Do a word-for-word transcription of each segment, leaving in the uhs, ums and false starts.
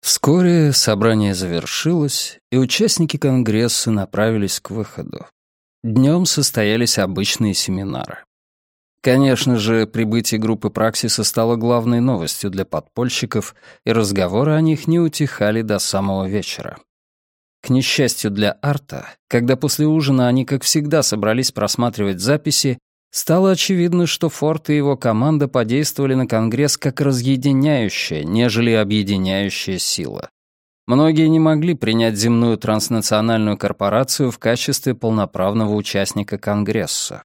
Вскоре собрание завершилось, и участники Конгресса направились к выходу. Днем состоялись обычные семинары. Конечно же, прибытие группы Праксиса стало главной новостью для подпольщиков, и разговоры о них не утихали до самого вечера. К несчастью для Арта, когда после ужина они, как всегда, собрались просматривать записи, стало очевидно, что Форд и его команда подействовали на Конгресс как разъединяющая, нежели объединяющая сила. Многие не могли принять земную транснациональную корпорацию в качестве полноправного участника Конгресса.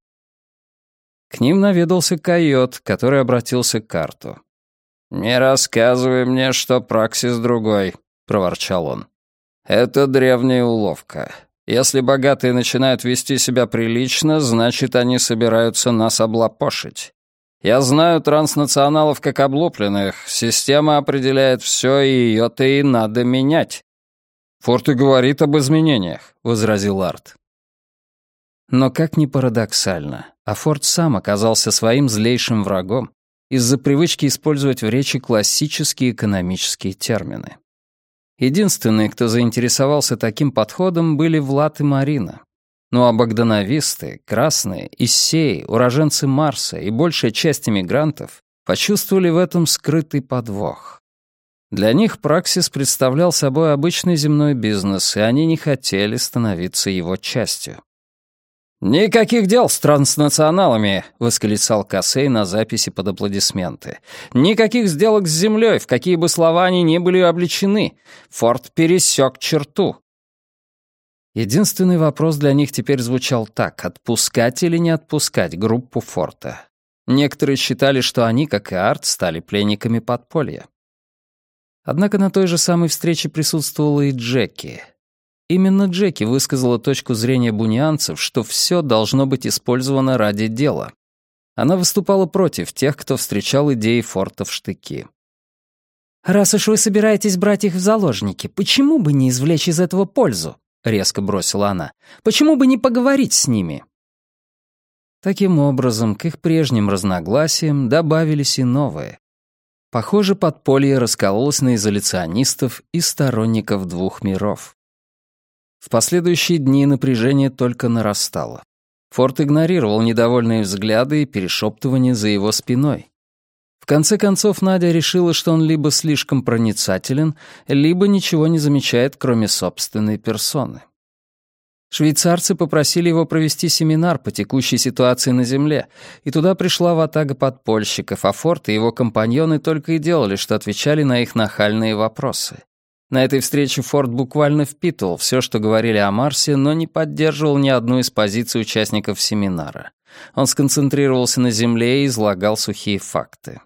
К ним наведался койот, который обратился к Арту. «Не рассказывай мне, что Праксис другой», — проворчал он. «Это древняя уловка. Если богатые начинают вести себя прилично, значит, они собираются нас облапошить. Я знаю транснационалов как облупленных. Система определяет все, и ее-то и надо менять». «Форд и говорит об изменениях», — возразил Арт. Но как ни парадоксально, а Форд сам оказался своим злейшим врагом из-за привычки использовать в речи классические экономические термины. Единственные, кто заинтересовался таким подходом, были Влад и Марина. Ну а богдановисты, красные, иссеи, уроженцы Марса и большая часть эмигрантов почувствовали в этом скрытый подвох. Для них Праксис представлял собой обычный земной бизнес, и они не хотели становиться его частью. «Никаких дел с транснационалами!» — восклицал Кассей на записи под аплодисменты. «Никаких сделок с землей, в какие бы слова они ни были обличены. Форд пересек черту». Единственный вопрос для них теперь звучал так: отпускать или не отпускать группу Форда. Некоторые считали, что они, как и Арт, стали пленниками подполья. Однако на той же самой встрече присутствовала и Джеки. Именно Джеки высказала точку зрения бунианцев, что все должно быть использовано ради дела. Она выступала против тех, кто встречал идеи Форда в штыки. «Раз уж вы собираетесь брать их в заложники, почему бы не извлечь из этого пользу?» — резко бросила она. «Почему бы не поговорить с ними?» Таким образом, к их прежним разногласиям добавились и новые. Похоже, подполье раскололось на изоляционистов и сторонников двух миров. В последующие дни напряжение только нарастало. Форд игнорировал недовольные взгляды и перешептывания за его спиной. В конце концов, Надя решила, что он либо слишком проницателен, либо ничего не замечает, кроме собственной персоны. Швейцарцы попросили его провести семинар по текущей ситуации на Земле, и туда пришла ватага подпольщиков, а Форд и его компаньоны только и делали, что отвечали на их нахальные вопросы. На этой встрече Форд буквально впитывал все, что говорили о Марсе, но не поддерживал ни одну из позиций участников семинара. Он сконцентрировался на Земле и излагал сухие факты.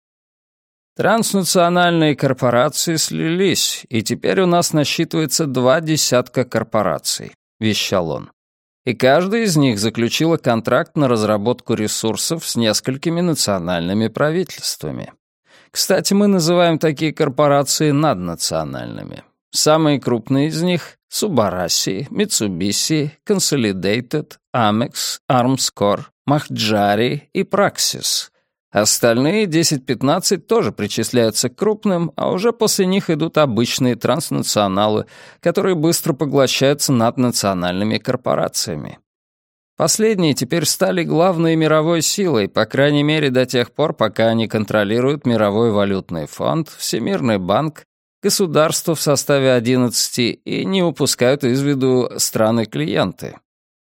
Транснациональные корпорации слились, и теперь у нас насчитывается два десятка корпораций, вещал он. И каждая из них заключила контракт на разработку ресурсов с несколькими национальными правительствами. Кстати, мы называем такие корпорации наднациональными. Самые крупные из них — Субараси, Митсубиси, Consolidated, Amex, Armscor, Махджари и Praxis. Остальные десять-пятнадцать тоже причисляются к крупным, а уже после них идут обычные транснационалы, которые быстро поглощаются наднациональными корпорациями. Последние теперь стали главной мировой силой, по крайней мере до тех пор, пока они контролируют Мировой валютный фонд, Всемирный банк, государство в составе одиннадцати и не упускают из виду страны-клиенты.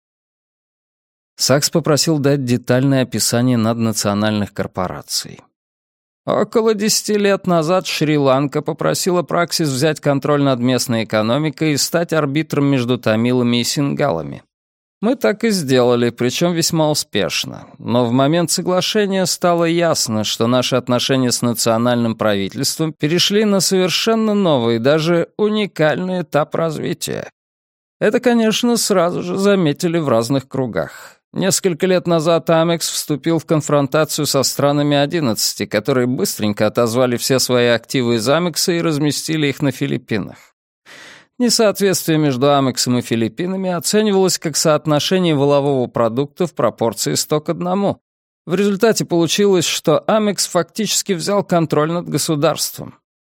Сакс попросил дать детальное описание наднациональных корпораций. Около десяти лет назад Шри-Ланка попросила Праксис взять контроль над местной экономикой и стать арбитром между тамилами и сингалами. Мы так и сделали, причем весьма успешно. Но в момент соглашения стало ясно, что наши отношения с национальным правительством перешли на совершенно новый, даже уникальный этап развития. Это, конечно, сразу же заметили в разных кругах. Несколько лет назад Амекс вступил в конфронтацию со странами одиннадцати, которые быстренько отозвали все свои активы из Амекса и разместили их на Филиппинах. Несоответствие между Амексом и Филиппинами оценивалось как соотношение валового продукта в пропорции сто к одному. В результате получилось, что Амекс фактически взял контроль над государством.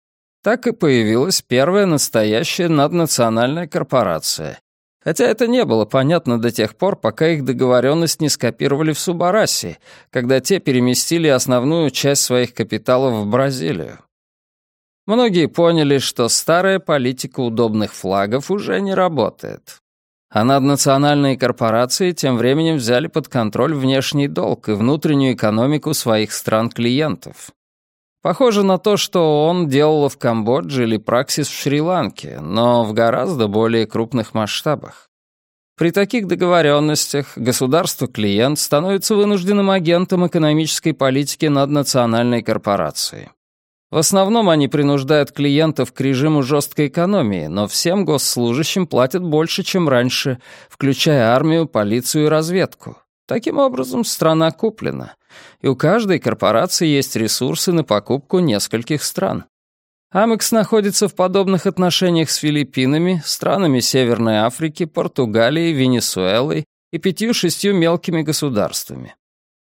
Так и появилась первая настоящая наднациональная корпорация. Хотя это не было понятно до тех пор, пока их договоренность не скопировали в Субараси, когда те переместили основную часть своих капиталов в Бразилию. Многие поняли, что старая политика удобных флагов уже не работает. А наднациональные корпорации тем временем взяли под контроль внешний долг и внутреннюю экономику своих стран-клиентов. Похоже на то, что он делал в Камбодже или Праксис в Шри-Ланке, но в гораздо более крупных масштабах. При таких договоренностях государство-клиент становится вынужденным агентом экономической политики наднациональной корпорации. В основном они принуждают клиентов к режиму жесткой экономии, но всем госслужащим платят больше, чем раньше, включая армию, полицию и разведку. Таким образом, страна куплена, и у каждой корпорации есть ресурсы на покупку нескольких стран. Амекс находится в подобных отношениях с Филиппинами, странами Северной Африки, Португалией, Венесуэлой и пятью-шестью мелкими государствами.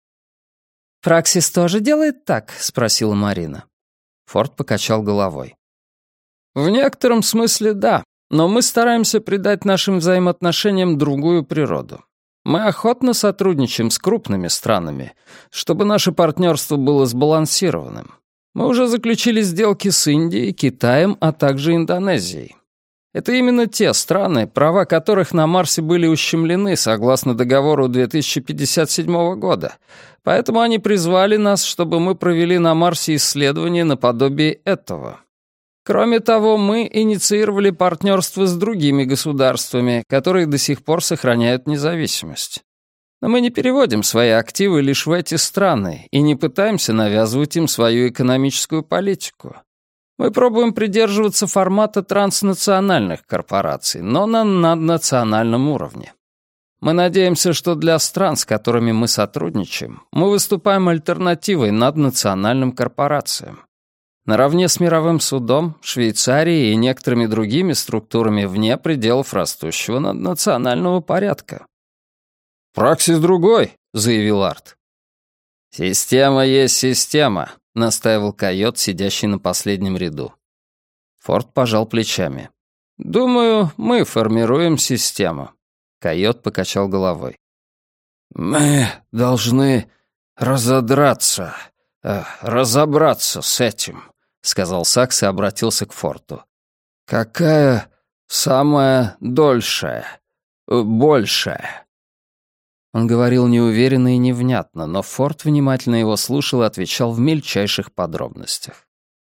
«Праксис тоже делает так?» — спросила Марина. Форд покачал головой. «В некотором смысле да, но мы стараемся придать нашим взаимоотношениям другую природу. Мы охотно сотрудничаем с крупными странами, чтобы наше партнерство было сбалансированным. Мы уже заключили сделки с Индией, Китаем, а также Индонезией. Это именно те страны, права которых на Марсе были ущемлены согласно договору две тысячи пятьдесят седьмого года, поэтому они призвали нас, чтобы мы провели на Марсе исследования наподобие этого. Кроме того, мы инициировали партнерство с другими государствами, которые до сих пор сохраняют независимость. Но мы не переводим свои активы лишь в эти страны и не пытаемся навязывать им свою экономическую политику. Мы пробуем придерживаться формата транснациональных корпораций, но на наднациональном уровне. Мы надеемся, что для стран, с которыми мы сотрудничаем, мы выступаем альтернативой наднациональным корпорациям. Наравне с мировым судом, Швейцарией и некоторыми другими структурами вне пределов растущего наднационального порядка. «Праксис другой», — заявил Арт. «Система есть система», — настаивал койот, сидящий на последнем ряду. Форд пожал плечами. «Думаю, мы формируем систему». Койот покачал головой. «Мы должны разодраться, э, разобраться с этим», — сказал Сакс и обратился к Форту. «Какая самая дольшая, э, большая?» Он говорил неуверенно и невнятно, но Форд внимательно его слушал и отвечал в мельчайших подробностях.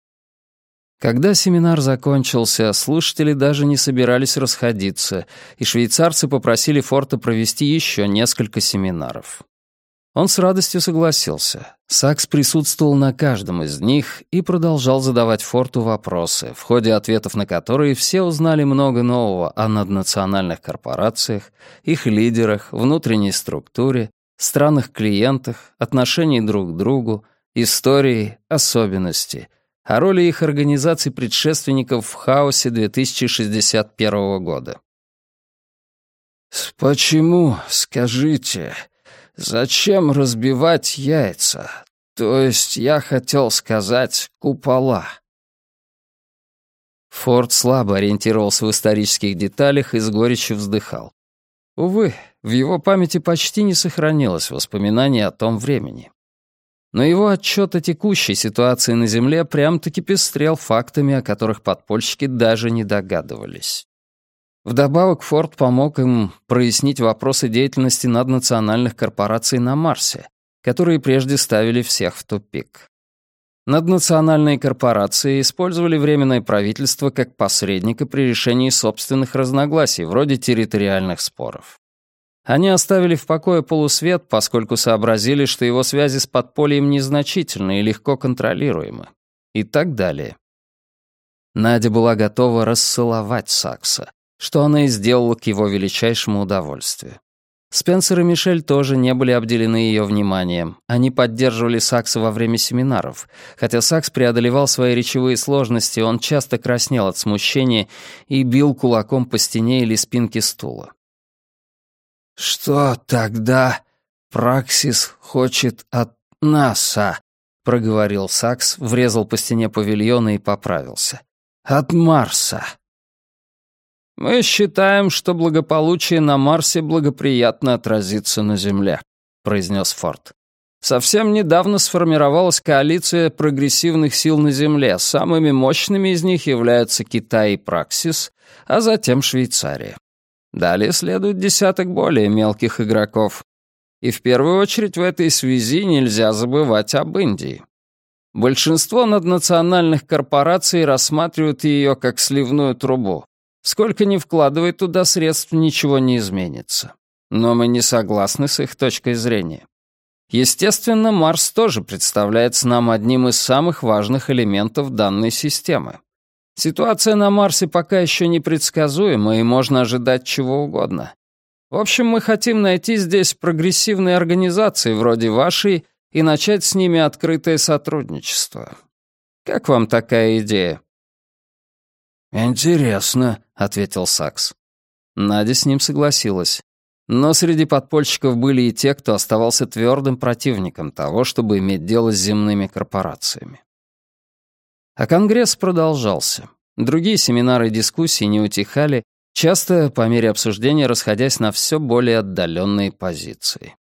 Когда семинар закончился, слушатели даже не собирались расходиться, и швейцарцы попросили Форта провести еще несколько семинаров. Он с радостью согласился. Сакс присутствовал на каждом из них и продолжал задавать Форту вопросы, в ходе ответов на которые все узнали много нового о наднациональных корпорациях, их лидерах, внутренней структуре, странах-клиентах, отношении друг к другу, истории, особенности, о роли их организаций предшественников в хаосе две тысячи шестьдесят первого года. «Почему, скажите, зачем разбивать яйца? То есть я хотел сказать купола». Форд слабо ориентировался в исторических деталях и с горечью вздыхал. Увы, в его памяти почти не сохранилось воспоминаний о том времени. Но его отчет о текущей ситуации на Земле прям-таки пестрел фактами, о которых подпольщики даже не догадывались. Вдобавок Форд помог им прояснить вопросы деятельности наднациональных корпораций на Марсе, которые прежде ставили всех в тупик. Наднациональные корпорации использовали Временное правительство как посредника при решении собственных разногласий, вроде территориальных споров. Они оставили в покое полусвет, поскольку сообразили, что его связи с подпольем незначительны и легко контролируемы. И так далее. Надя была готова расцеловать Сакса, что она и сделала к его величайшему удовольствию. Спенсер и Мишель тоже не были обделены ее вниманием. Они поддерживали Сакса во время семинаров. Хотя Сакс преодолевал свои речевые сложности, он часто краснел от смущения и бил кулаком по стене или спинке стула. «Что тогда Праксис хочет от нас, а?» — проговорил Сакс, врезал по стене павильона и поправился. от Марса. Мы считаем, что благополучие на Марсе благоприятно отразится на Земле, произнес Форд. Совсем недавно сформировалась коалиция прогрессивных сил на Земле. Самыми мощными из них являются Китай и Праксис, а затем Швейцария. Далее следует десяток более мелких игроков. И в первую очередь в этой связи нельзя забывать об Индии. Большинство наднациональных корпораций рассматривают ее как сливную трубу. Сколько ни вкладывай туда средств, ничего не изменится. Но мы не согласны с их точкой зрения. Естественно, Марс тоже представляется нам одним из самых важных элементов данной системы. Ситуация на Марсе пока еще непредсказуема, и можно ожидать чего угодно. В общем, мы хотим найти здесь прогрессивные организации вроде вашей и начать с ними открытое сотрудничество. Как вам такая идея? «Интересно», — ответил Сакс. Надя с ним согласилась. Но среди подпольщиков были и те, кто оставался твердым противником того, чтобы иметь дело с земными корпорациями. А конгресс продолжался. Другие семинары и дискуссии не утихали, часто, по мере обсуждения, расходясь на все более отдаленные позиции.